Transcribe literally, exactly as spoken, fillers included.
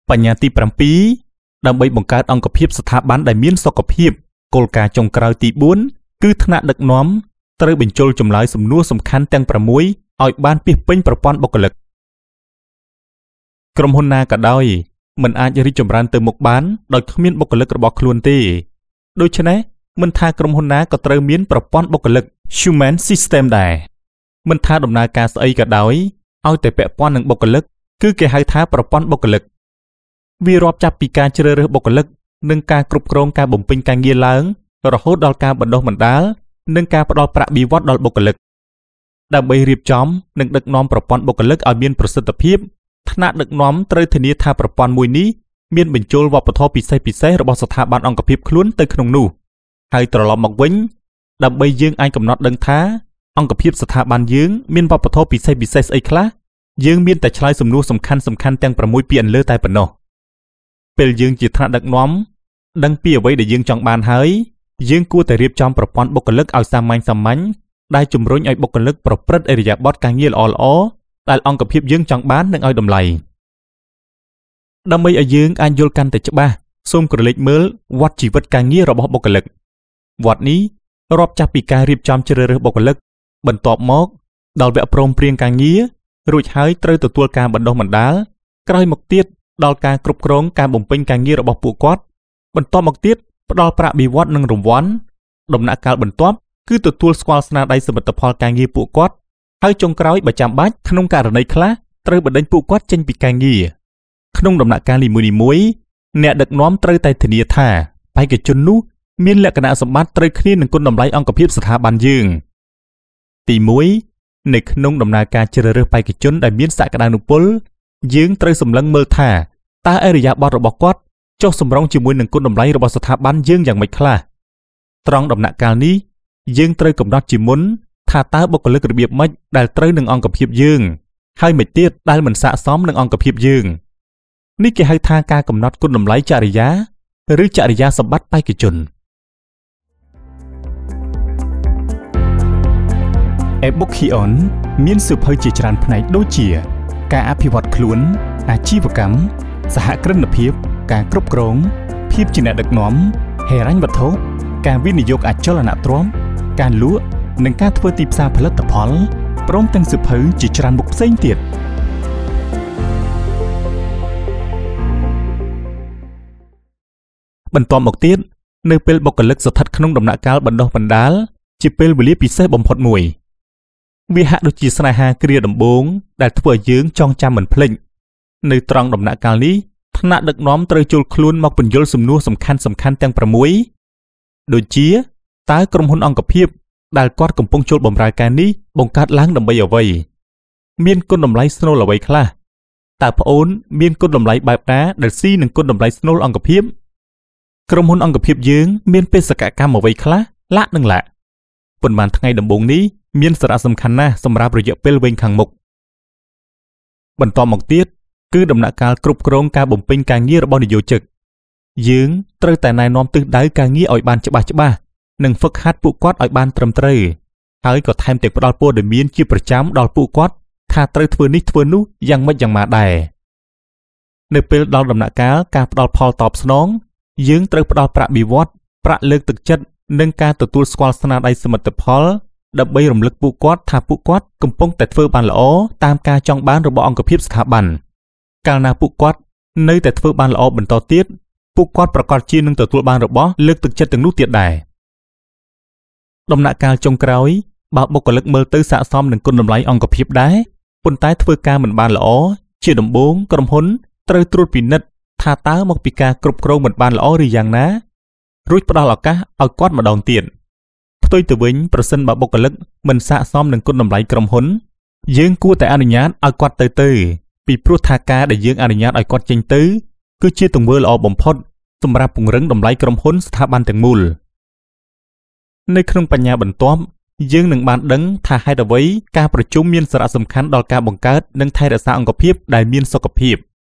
បញ្ញាទីប្រាំពីរដើម្បីបង្កើតអង្គភាពស្ថាប័នដែលមានសុខភាពគោលការណ៍ចុងក្រោយទីបួនគឺថ្នាក់ដឹកនាំត្រូវបញ្ចូលចម្លើយសំណួរសំខាន់ទាំងប្រាំមួយឲ្យបានពាសពេញប្រព័ន្ធបុគ្គលិកក្រុមហ៊ុនណាក៏ដោយមិនអាចរីកចម្រើនទៅមុខបានដោយគ្មានបុគ្គលិករបស់ខ្លួនទេដូច្នេះមិនថាក្រុមហ៊ុនណាក៏ត្រូវមានប្រព័ន្ធបុគ្គលិក Human System ដែរមិនថាដំណើរការស្អីក៏ដោយឲ្យតែពាក់ព័ន្ធនឹងបុគ្គលិកគឺគេហៅថាប្រព័ន្ធបុគ្គលិកវារាប់ចាប់ពីការជ្រើសរើសបុគ្គលិកនិងការគ្រប់គ្រងការបំពេញការងារឡើងរហូតដល់ការបណ្ដុះបណ្ដាលនិងការផ្ដល់ប្រាក់បៀវត្សដល់បុគ្គលិកដើម្បីរៀបចំនិងដឹកនាំប្រព័ន្ធបុគ្គលិកឲ្យមានប្រសិទ្ធភាពថ្នាក់ដឹកនាំត្រូវធានាថាប្រព័ន្ធមួយនេះមានបញ្ចូលវប្បធម៌ពិសេសពិសេសរបស់ស្ថាប័នអង្គភាពខ្លួនទៅក្នុងនោះហើយត្រឡប់មកវិញដើម្បីយើងអាចកំណត់ដឹងថាអង្គភាពស្ថាប័នយើងមានវប្បធម៌ពិសេសពិសេសស្អីខ្លះយើងមានតែឆ្លើយសំណួរសំខាន់សំខាន់ទាំងប្រាំមួយពីអន្លើតែប៉ុណ្ណោះពេលយើងជាថ្នាក់ដឹកនាំដឹងពីអ្វីដែលយើងចង់បានហើយយើងគួរតែរៀបចំប្រព័ន្ធបុគ្គលិកឲ្យសាមញ្ញសាមញ្ញដែលជំរុញឲ្យបុគ្គលិកប្រព្រឹត្តឥរិយាបថការងារល្អៗដែលអង្គភាពយើងចង់បាននិងឲ្យតម្លៃដើម្បីឲ្យយើងអាចយល់កាន់តែច្បាស់សូមក្រឡេកមើលវដ្តជីវិតការងាររបស់បុគ្គលិកវដ្តនេះរាប់ចាប់ពីការរៀបចំជ្រើសរើសបុគ្គលិកបន្ទាប់មកដល់វគ្គព្រមព្រៀងការងាររួចហើយត្រូវទទួលការបណ្ដុះបណ្ដាលក្រោយមកទៀតដល់ការគ្រប់គ្រងការបំពេញការងាររបស់ពួកគាត់បន្ទាប់មកទៀតផ្ដល់ប្រាក់បៀវត្សនិងរង្វាន់ដំណាក់កាលបន្ទាប់គឺទទួលស្គាល់ស្នាដៃសមិទ្ធផលការងារពួកគាត់ហើយចុងក្រោយបើចាំបាច់ក្នុងករណីខ្លះត្រូវបណ្ដេញពួកគាត់ចេញពីការងារក្នុងដំណាក់កាលនីមួយៗអ្នកដឹកនាំត្រូវតែធានាថាបេក្ខជននោះមានលក្ខណៈសម្បត្តិត្រូវគ្នានឹងគុណតម្លៃអង្គភាពស្ថាប័នយើងទីមួយនៅក្នុងដំណើរការជ្រើសរើសបេក្ខជនដែលមានសក្តានុពលយើងត្រូវសម្លឹងមើលថាតើឥរិយាបថរបស់គាត់ចុះសម្រុងជាមួយនឹងគុណតម្លៃរបស់ស្ថាប័នយើងយ៉ាងម៉េចខ្លះត្រង់ដំណាក់កាលនេះយើងត្រូវកំណត់ជាមុនថាតើបុគ្គលិករបៀបម៉េចដែលត្រូវនឹងអង្គភាពយើងហើយមិនទៀតដែលមិនស័ក្តិសមនឹងអង្គភាពយើងនេះគេហៅថាការកំណត់គុណតម្លៃចរិយាឬចរិយាសម្បត្តិបេក្ខជនEbookion មានសៀវភៅជាច្រើនផ្នែកដូចជាការអភិវឌ្ឍខ្លួនអាជីវកម្មសហគ្រិនភាពការគ្រប់គ្រងភាពជាអ្នកដឹកនាំហិរញ្ញវត្ថុការវិនិយោគអចលនទ្រព្យការលក់និងការធ្វើទីផ្សារផលិតផលព្រមទាំងសៀវភៅជាច្រើនមុខផ្សេងទៀតបន្ទាប់មកទៀតនៅពេលបុគ្គលិកស្ថិតក្នុងដំណាក់កាលបណ្ដុះបណ្ដាលជាពេលវេលាពិសេសបំផុតមួយវាហាក់ដូចជាស្នេហាគ្រាដំបូងដែលធ្វើឲ្យយើងចងចាំមិនភ្លេចនៅត្រង់ដំណាក់កាលនេះថ្នាក់ដឹកនាំត្រូវចូលខ្លួនមកពន្យល់សំណួរសំខាន់សំខាន់ទាំងប្រាំមួយដូចជាតើក្រុមហ៊ុនអង្គភាពដែលគាត់កំពុងចូលបម្រើការនេះបង្កើតឡើងដើម្បីអ្វីមានគុណតម្លៃស្នូលអ្វីខ្លះតើប្អូនមានគុណតម្លៃបែបណាដែលស៊ីនឹងគុណតម្លៃស្នូលអង្គភាពក្រុមហ៊ុនអង្គភាពយើងមានបេសកកម្មអ្វីខ្លះលាក់នឹងលាក់ប៉ុន្មានថ្ងៃដំបូងនេះមានសារៈសំខាន់ណាស់សម្រាប់រយៈពេលវែងខាងមុខបន្ទាប់មកទៀតគឺដំណាក់កាលគ្រប់គ្រងការបំពេញការងាររបស់និយោជិកយើងត្រូវតែណែនាំទិសដៅការងារឲ្យបានច្បាស់ច្បាស់និងហ្វឹកហាត់ពួកគាត់ឲ្យបានត្រឹមត្រូវហើយក៏ថែមទាំងផ្ដល់ព័ត៌មានជាប្រចាំដល់ពួកគាត់ថាត្រូវធ្វើនេះធ្វើនោះយ៉ាងម៉េចយ៉ាងម៉ាដែរនៅពេលដល់ដំណាក់កាលការផ្ដល់ផលតបស្នងយើងត្រូវផ្ដល់ប្រាក់បៀវត្សប្រាក់លើកទឹកចិត្តនិងការទទួលស្គាល់ស្នាដៃសមិទ្ធផលដើម្បីរំលឹកពួកគាត់ថាពួកគាត់កំពុងតែធ្វើបានល្អតាមការចង់បានរបស់អង្គភាពស្ថាប័នកាលណាពួកគាត់នៅតែធ្វើបានល្អបន្តទៀតពួកគាត់ប្រកាសជានឹងទទួលបានរបស់លើកទឹកចិត្តទាំងនោះទៀតដែរដំណាក់កាលចុងក្រោយបើបុគ្គលិកមើលទៅស័ក្តិសមនឹងគុណតម្លៃអង្គភាពដែរប៉ុន្តែធ្វើការមិនបានល្អជាដំបូងក្រុមហ៊ុនត្រូវត្រួតពិនិត្យថាតើមកពីការគ្រប់គ្រងមិនបានល្អឬយ៉ាងណារួចផ្ដល់ឱកាសឲ្យគាត់ម្ដងទៀតផ្ទុយទៅវិញប្រសិនបើបុគ្គលិកមិនស័ក្តិសមនឹងគុណតម្លៃក្រុមហ៊ុនយើងគួរតែអនុញ្ញាតឲ្យគាត់ទៅទៅពីព្រោះថាការដែលយើងអនុញ្ញាតឲ្យគាត់ចេញទៅគឺជាទង្វើល្អបំផុតសម្រាប់ពង្រឹងតម្លៃក្រុមហ៊ុនស្ថាប័នទាំងមូលនៅក្នុងបញ្ញាបន្ទាប់យើងនឹងបានដឹងថាហេតុអ្វីការប្រជុំមានសារៈសំខាន់ដល់ការបង្កើតនិងថែរក្សាអង្គភាពដែលមានសុខភាព